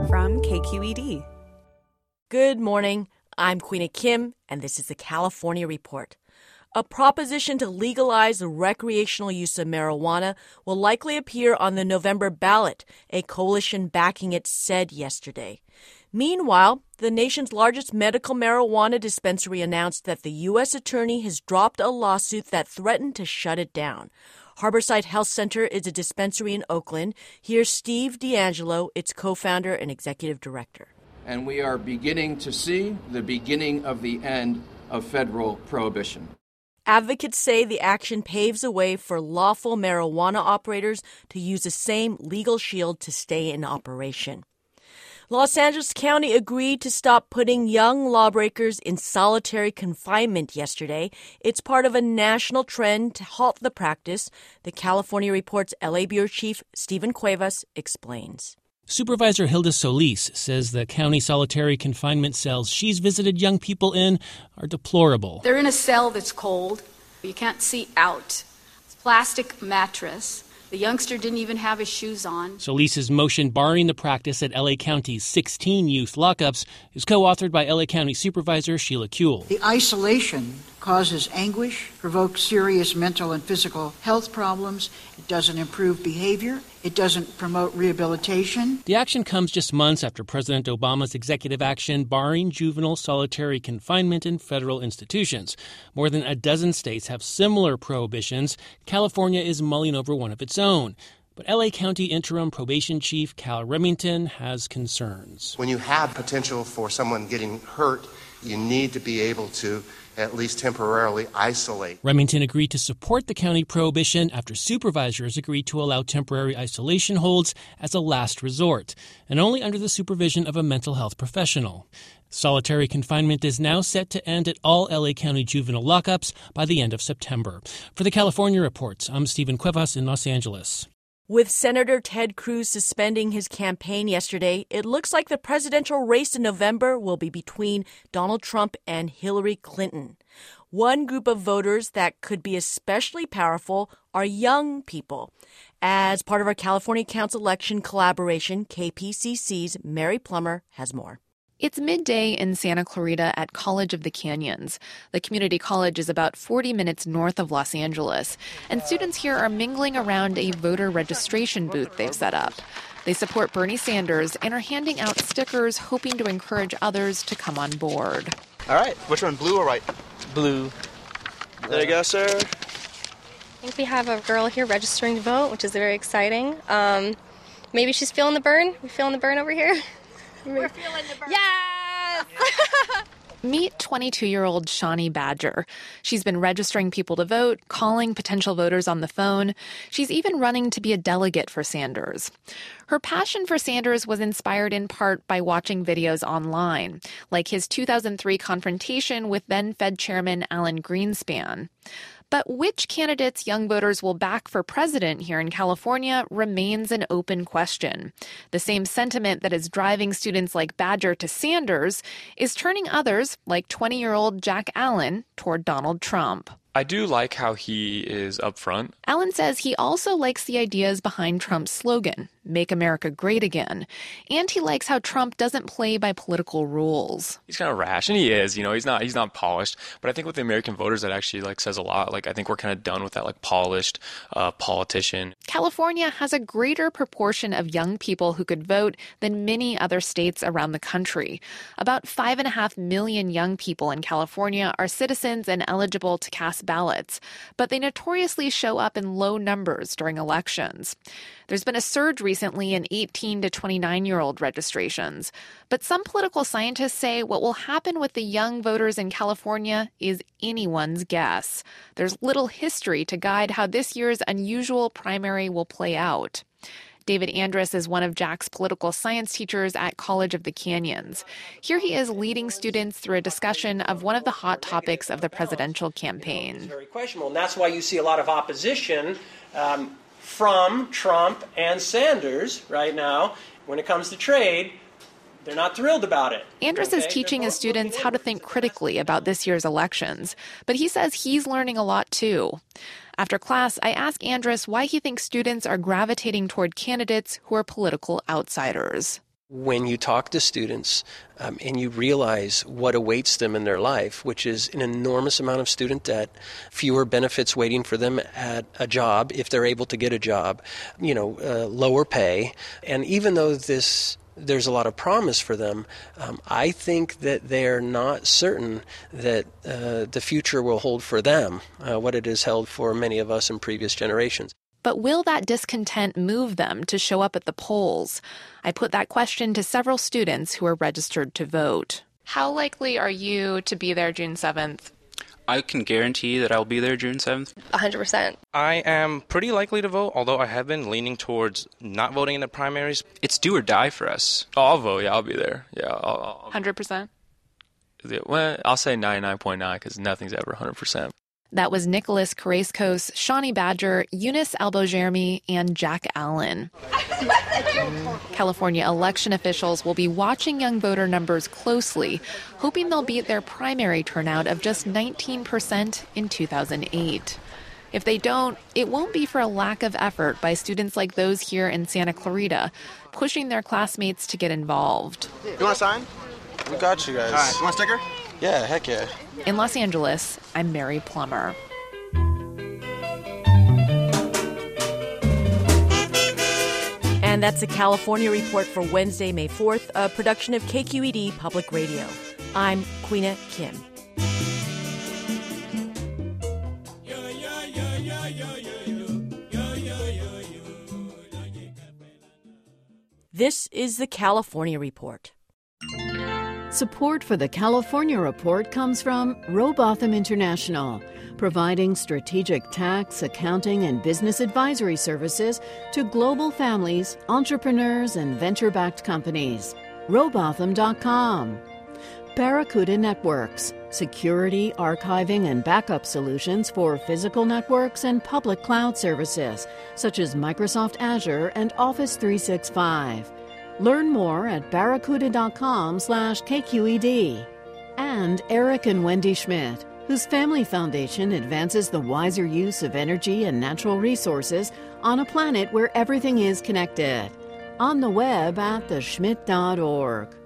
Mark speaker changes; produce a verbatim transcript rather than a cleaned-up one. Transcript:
Speaker 1: from K Q E D.
Speaker 2: Good morning. I'm Queena Kim, and this is the California Report. A proposition to legalize the recreational use of marijuana will likely appear on the November ballot, a coalition backing it said yesterday. Meanwhile, the nation's largest medical marijuana dispensary announced that the U S attorney has dropped a lawsuit that threatened to shut it down. Harborside Health Center is a dispensary in Oakland. Here's Steve D'Angelo, its co-founder and executive director.
Speaker 3: And we are beginning to see the beginning of the end of federal prohibition.
Speaker 2: Advocates say the action paves the way for lawful marijuana operators to use the same legal shield to stay in operation. Los Angeles County agreed to stop putting young lawbreakers in solitary confinement yesterday. It's part of a national trend to halt the practice. The California Report's L A Bureau Chief Stephen Cuevas explains.
Speaker 4: Supervisor Hilda Solis says the county solitary confinement cells she's visited young people in are deplorable.
Speaker 5: They're in a cell that's cold. You can't see out. It's a plastic mattress. The youngster didn't even have his shoes on.
Speaker 4: Solis's motion barring the practice at L A County's sixteen youth lockups is co-authored by L A County Supervisor Sheila Kuehl.
Speaker 6: The isolation causes anguish, provokes serious mental and physical health problems. It doesn't improve behavior. It doesn't promote rehabilitation.
Speaker 4: The action comes just months after President Obama's executive action barring juvenile solitary confinement in federal institutions. More than a dozen states have similar prohibitions. California is mulling over one of its own. But L A County Interim Probation Chief Cal Remington has concerns.
Speaker 7: When you have potential for someone getting hurt, you need to be able to at least temporarily isolate.
Speaker 4: Remington agreed to support the county prohibition after supervisors agreed to allow temporary isolation holds as a last resort, and only under the supervision of a mental health professional. Solitary confinement is now set to end at all L A County juvenile lockups by the end of September. For the California Report, I'm Stephen Cuevas in Los Angeles.
Speaker 2: With Senator Ted Cruz suspending his campaign yesterday, it looks like the presidential race in November will be between Donald Trump and Hillary Clinton. One group of voters that could be especially powerful are young people. As part of our California Council election collaboration, K P C C's Mary Plummer has more.
Speaker 8: It's midday in Santa Clarita at College of the Canyons. The community college is about forty minutes north of Los Angeles, and students here are mingling around a voter registration booth they've set up. They support Bernie Sanders and are handing out stickers hoping to encourage others to come on board.
Speaker 9: All right, which one, blue or white? Blue. There you go, sir.
Speaker 10: I think we have a girl here registering to vote, which is very exciting. Um, maybe she's feeling the burn. We feeling the burn over here?
Speaker 8: We're feeling the burn.
Speaker 10: Yes!
Speaker 8: Meet twenty-two-year-old Shawnee Badger. She's been registering people to vote, calling potential voters on the phone. She's even running to be a delegate for Sanders. Her passion for Sanders was inspired in part by watching videos online, like his two thousand three confrontation with then-Fed Chairman Alan Greenspan. But which candidates young voters will back for president here in California remains an open question. The same sentiment that is driving students like Badger to Sanders is turning others, like twenty-year-old Jack Allen, toward Donald Trump.
Speaker 11: I do like how he is upfront.
Speaker 8: Allen says he also likes the ideas behind Trump's slogan, Make America Great Again. And he likes how Trump doesn't play by political rules.
Speaker 11: He's kind of rash, and he is, you know, he's not he's not polished. But I think with the American voters, that actually like says a lot. Like, I think we're kind of done with that like polished uh, politician.
Speaker 8: California has a greater proportion of young people who could vote than many other states around the country. About five and a half million young people in California are citizens and eligible to cast ballots, but they notoriously show up in low numbers during elections. There's been a surge recently in eighteen to twenty-nine-year-old registrations, but some political scientists say what will happen with the young voters in California is anyone's guess. There's little history to guide how this year's unusual primary will play out. David Andrus is one of Jack's political science teachers at College of the Canyons. Here he is leading students through a discussion of one of the hot topics of the presidential campaign.
Speaker 12: It's very questionable, and that's why you see a lot of opposition um, from Trump and Sanders right now. When it comes to trade, they're not thrilled about it.
Speaker 8: Andrus okay? is teaching his students how to think critically about this year's elections, but he says he's learning a lot too. After class, I ask Andrus why he thinks students are gravitating toward candidates who are political outsiders.
Speaker 12: When you talk to students um, and you realize what awaits them in their life, which is an enormous amount of student debt, fewer benefits waiting for them at a job if they're able to get a job, you know, uh, lower pay, and even though this there's a lot of promise for them, um, I think that they're not certain that uh, the future will hold for them uh, what it has held for many of us in previous generations.
Speaker 8: But will that discontent move them to show up at the polls? I put that question to several students who are registered to vote. How likely are you to be there June seventh?
Speaker 1: I can guarantee that I'll be there June seventh.
Speaker 10: one hundred percent.
Speaker 13: I am pretty likely to vote, although I have been leaning towards not voting in the primaries.
Speaker 1: It's do or die for us.
Speaker 11: Oh, I'll vote. Yeah, I'll be there. Yeah, I'll, I'll,
Speaker 8: one hundred percent?
Speaker 11: Well, I'll say ninety-nine point nine because nothing's ever one hundred percent.
Speaker 8: That was Nicholas Carrascos, Shawnee Badger, Eunice Albo-Jeremy, and Jack Allen. California election officials will be watching young voter numbers closely, hoping they'll beat their primary turnout of just nineteen percent in two thousand eight. If they don't, it won't be for a lack of effort by students like those here in Santa Clarita, pushing their classmates to get involved.
Speaker 9: You want a sign?
Speaker 13: We got you guys.
Speaker 9: All right, you want a sticker?
Speaker 13: Yeah, heck yeah.
Speaker 8: In Los Angeles, I'm Mary Plummer.
Speaker 2: And that's the California Report for Wednesday, May fourth, a production of K Q E D Public Radio. I'm Queena Kim. This is the California Report.
Speaker 14: Support for the California Report comes from Robotham International, providing strategic tax, accounting, and business advisory services to global families, entrepreneurs, and venture-backed companies. Robotham dot com. Barracuda Networks, security, archiving, and backup solutions for physical networks and public cloud services, such as Microsoft Azure and Office three sixty-five. Learn more at barracuda dot com slash K Q E D. And Eric and Wendy Schmidt, whose family foundation advances the wiser use of energy and natural resources on a planet where everything is connected. On the web at the schmidt dot org.